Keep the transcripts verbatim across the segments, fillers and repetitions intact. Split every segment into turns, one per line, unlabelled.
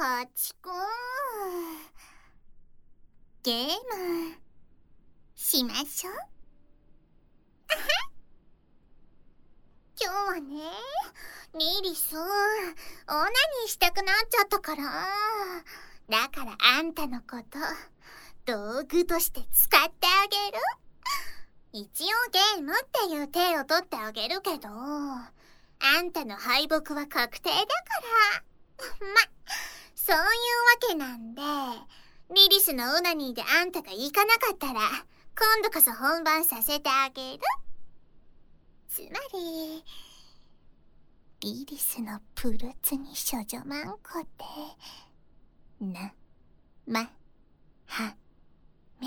ハチくん、ゲームしましょう。今日はね、リリスオナニーしたくなっちゃったから、だからあんたのこと道具として使ってあげる。一応ゲームっていう手を取ってあげるけど、あんたの敗北は確定だから。ま、そういうわけなんで、リリスのオナニーであんたが行かなかったら、今度こそ本番させてあげる。つまり、リリスのプルツに処女マンコって、な、ま、は、め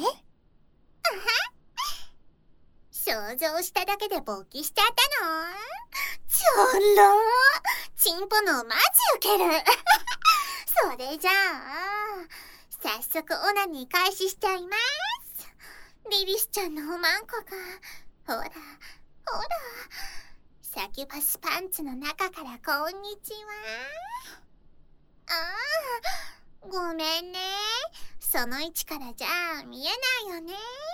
想像しただけで勃起しちゃったの？ちょろー、チンポのマジウケる。それじゃあ、早速オナニー開始しちゃいます。リリスちゃんのおまんこが、ほら、ほら、サキュパスパンツの中からこんにちは。ああ、ごめんね。その位置からじゃ見えないよね。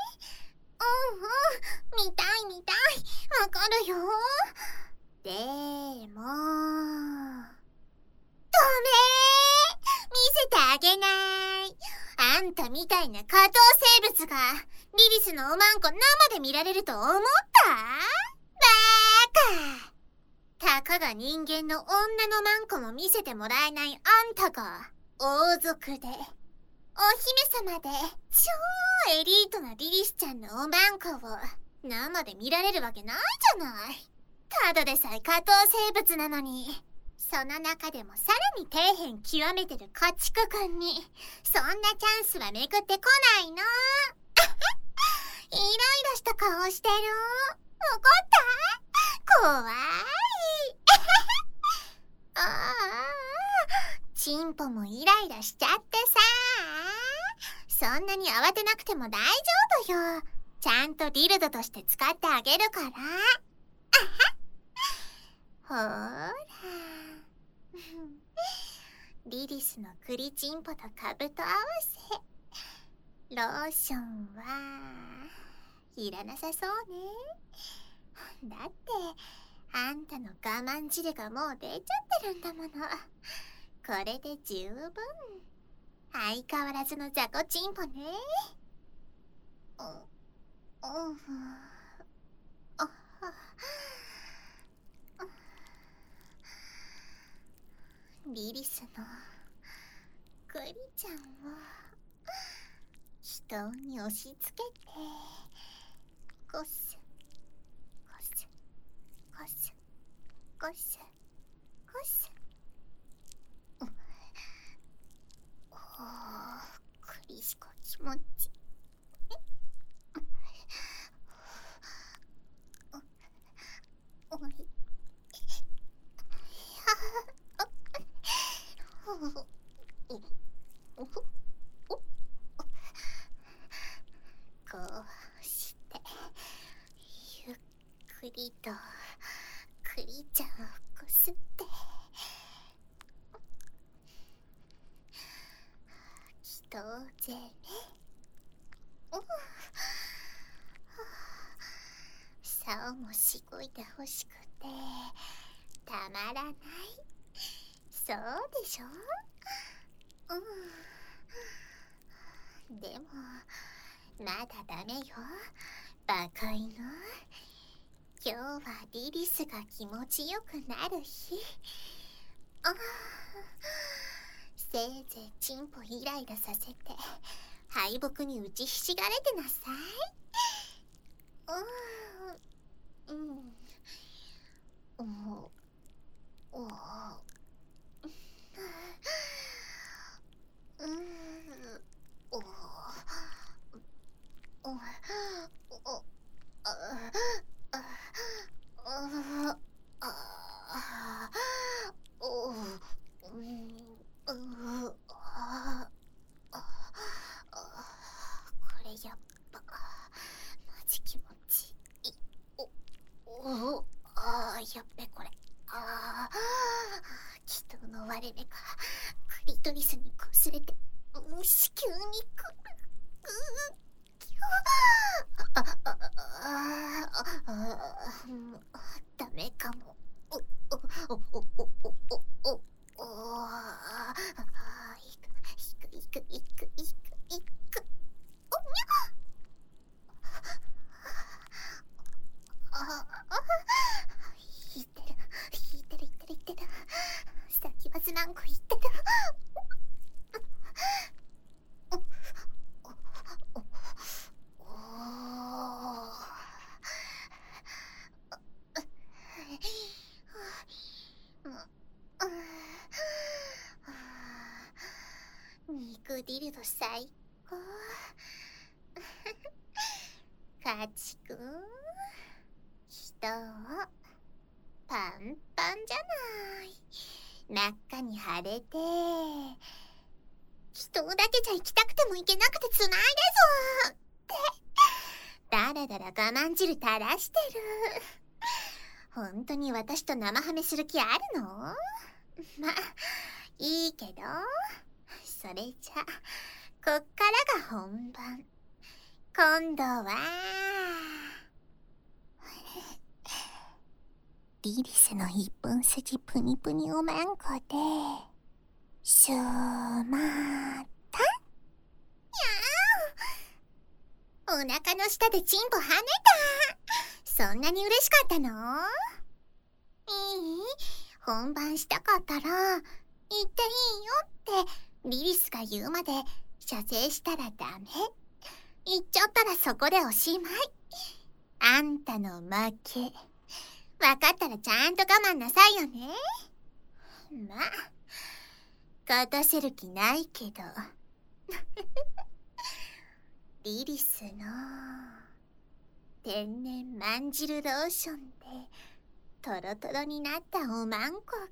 うんうん、見たい見たい、わかるよ。でも、ダメー、見せてあげない。あんたみたいな下等生物がリリスのおまんこ生で見られると思った？バーカ。たかが人間の女のまんこも見せてもらえないあんたが王族でお姫様で超エリートなリリスちゃんのおまんこを生で見られるわけないじゃない。ただでさえ下等生物なのに、その中でもさらに底辺極めてる家畜くんにそんなチャンスは巡ってこないの。イライラした顔してる。怒った？怖い。ああ、チンポもイライラしちゃってさ。そんなに慌てなくても大丈夫よ。ちゃんとディルドとして使ってあげるから。ほーら。リリスのクリチンポとカブと合わせ。ローションはいらなさそうね。だってあんたの我慢汁がもう出ちゃってるんだもの。これで十分。相変わらずのザコチンポね。う、うん、あ、リリスのクリちゃんを人に押し付けて、ゴスゴスゴスゴスゴス。おー、クリシコ気持ちいい。おい、こうしてゆっくりとクリちゃんをこすって、人ぜめ。さおもしごいてほしくてたまらない。そうでしょ？うん。でもまだダメよ、バカ犬。今日はリリスが気持ちよくなる日。ああ、せいぜいチンポイライラさせて敗北に打ちひしがれてなさい。うん、うん、おお、うん、おお、おお、ああ、ああ、おお、うん、うああ、これやっぱマジ気持ちいい。おお、ああ、やっべこれ。ああ、気筒の割れ目か。クリトリスに擦れて子宮にくる。あああああダメかも。おおおおおおおおあいくいくいくいくいくいくおにゃああ引いてる引いてるいってるいってる先はずなんこいってる。肉ディルド最高。家畜人をパンパンじゃない。真っ赤に腫れて人だけじゃ行きたくても行けなくてつらいですってだらだら我慢汁垂らしてる。本当に私と生ハメする気あるの？まあいいけど、それじゃこっからが本番。今度はリリスの一本筋プニプニおまんこでしゅーまったやー。お腹の下でチンポ跳ねた。そんなに嬉しかったの？いい？本番したかったら言っていいよってリリスが言うまで射精したらダメ。言っちゃったらそこでおしまい。あんたの負け。分かったらちゃんと我慢なさいよね。まあ勝たせる気ないけどリリスの天然まんじるローションでトロトロになったおまんこが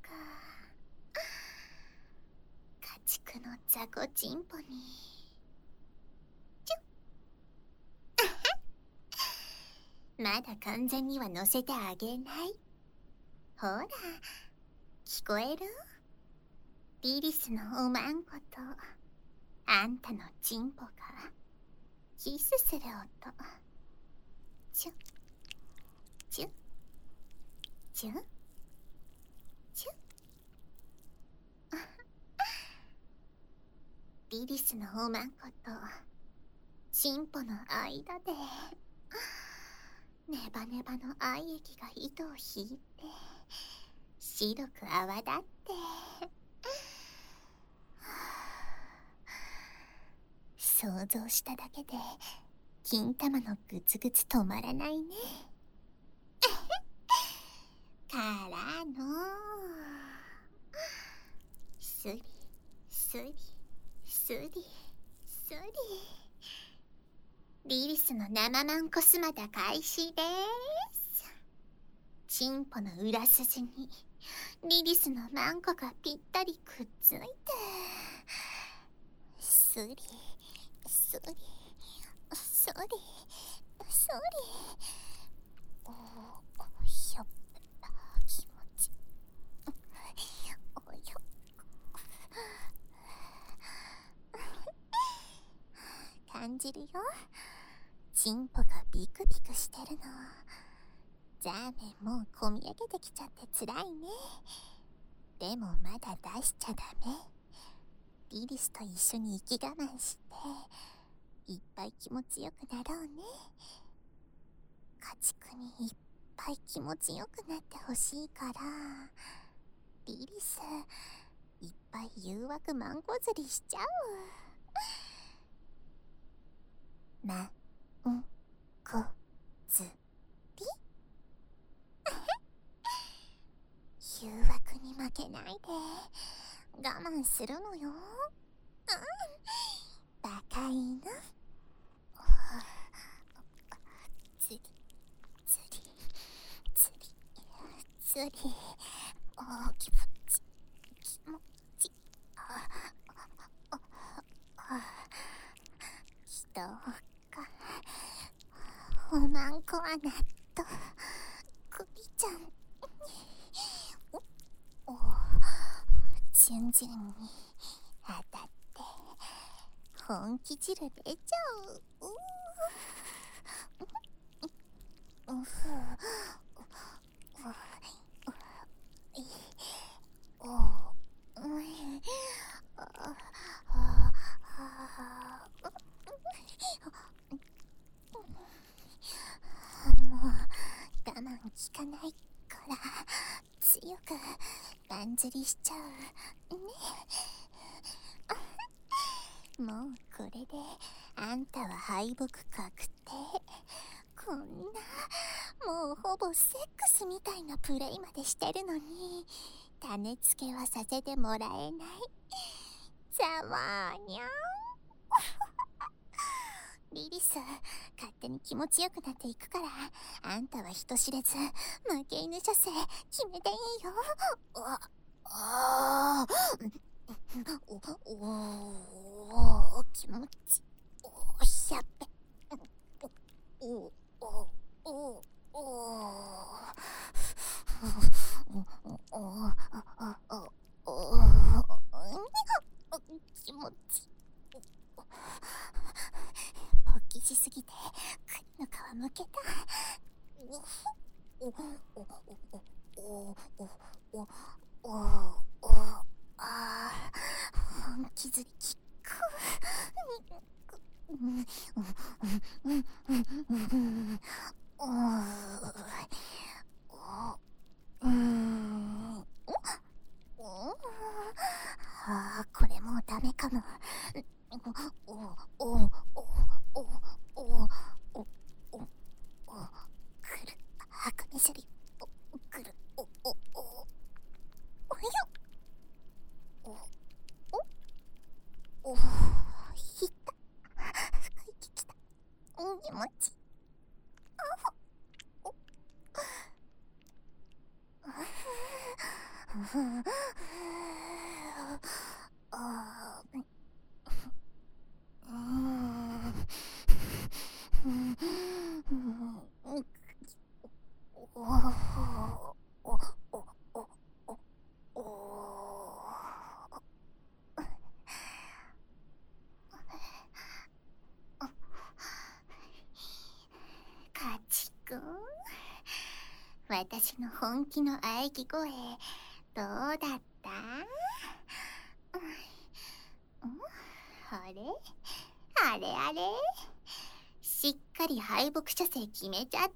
家畜の雑魚チンポにチュッまだ完全には乗せてあげない。ほら聞こえる？リリスのおまんことあんたのチンポがキスする音。チュッチュッチュッチュッリリスのおまんことチンポの間でネバネバの愛液が糸を引いて白く泡立って想像しただけで金玉のグツグツ止まらないねからのスリスリスリスリリリスの生マンコスマタ開始です。チンポの裏筋にリリスのマンコがぴったりくっついてスリスリスリスリおおひょっ気持ちおよ感じるよ。チンポがビクビクしてるの。ザーメンもうこみ上げてきちゃってつらいね。でもまだ出しちゃダメ。リリスと一緒に息我慢していっぱい気持ちよくなろうね。家畜にいっぱい気持ちよくなってほしいからリリスいっぱい誘惑マンコ釣りしちゃう。まんこ釣り誘惑に負けないで我慢するのよ。うん、バカ犬。釣り釣り釣り釣りおー気持ち気持ちあああ人かおまんこはなっとクリちゃんおお順々に本気汁出ちゃう。うううふおうもう我慢きかないから強く乱釣りしちゃうね。もうこれであんたは敗北確定。こんなもうほぼセックスみたいなプレイまでしてるのに種付けはさせてもらえない。ざまーにゃんリリス、勝手に気持ちよくなっていくから、あんたは人知れず負け犬射精決めていいよ。ああおおお気持ちおしゃべおおおおお気持ち勃起しすぎて栗の皮むけた。おおおおおおおおあ本気ずりきっく。うんうんうんうんおおうんおあこれもうダメかも。おおおおおおおおくるはかみせりくるおおおおよおおおひった深い息きた気持ちあおあカチ君、私の本気の喘ぎ声どうだった？あれあれあれしっかり敗北射精決めちゃってる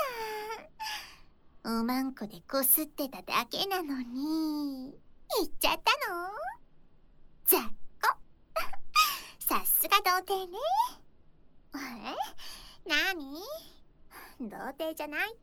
じゃん。うまんこでこすってただけなのに言っちゃったの？ざっこさすが童貞ね。え？なに？童貞じゃないって？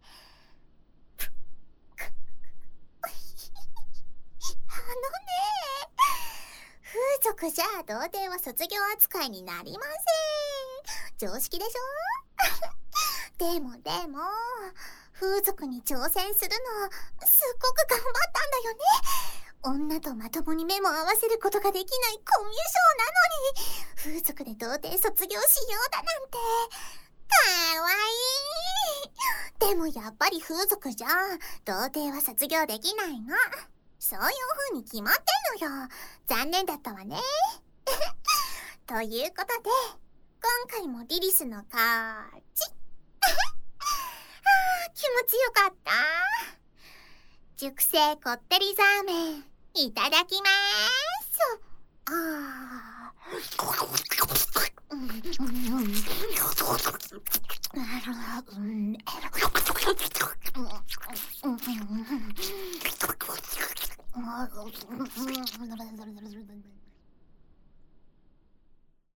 あのね風俗じゃ童貞は卒業扱いになりません。常識でしょ？でもでも風俗に挑戦するのすっごく頑張ったんだよね。女とまともに目も合わせることができないコミュ障なのに風俗で童貞卒業しようだなんてかわいい。でもやっぱり風俗じゃ童貞は卒業できないの。そういう風に決まってんのよ。残念だったわね。ということで今回もリリスの勝ち。あ気持ちよかった。熟成こってりザーメンいただきまーす。あー